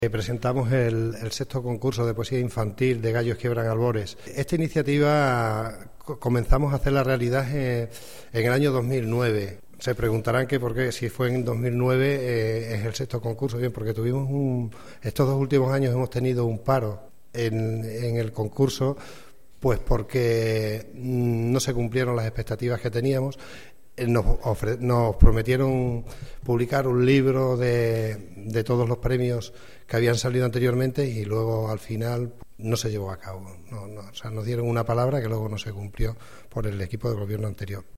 Presentamos el sexto concurso de poesía infantil de Gallos Quiebran Albores. Esta iniciativa comenzamos a hacerla realidad en el año 2009. Se preguntarán que por qué, si fue en 2009, es el sexto concurso. Bien, porque estos 2 últimos años hemos tenido un paro en el concurso, pues porque no se cumplieron las expectativas que teníamos. Nos prometieron publicar un libro de todos los premios que habían salido anteriormente y luego al final no se llevó a cabo. O sea, nos dieron una palabra que luego no se cumplió por el equipo de gobierno anterior.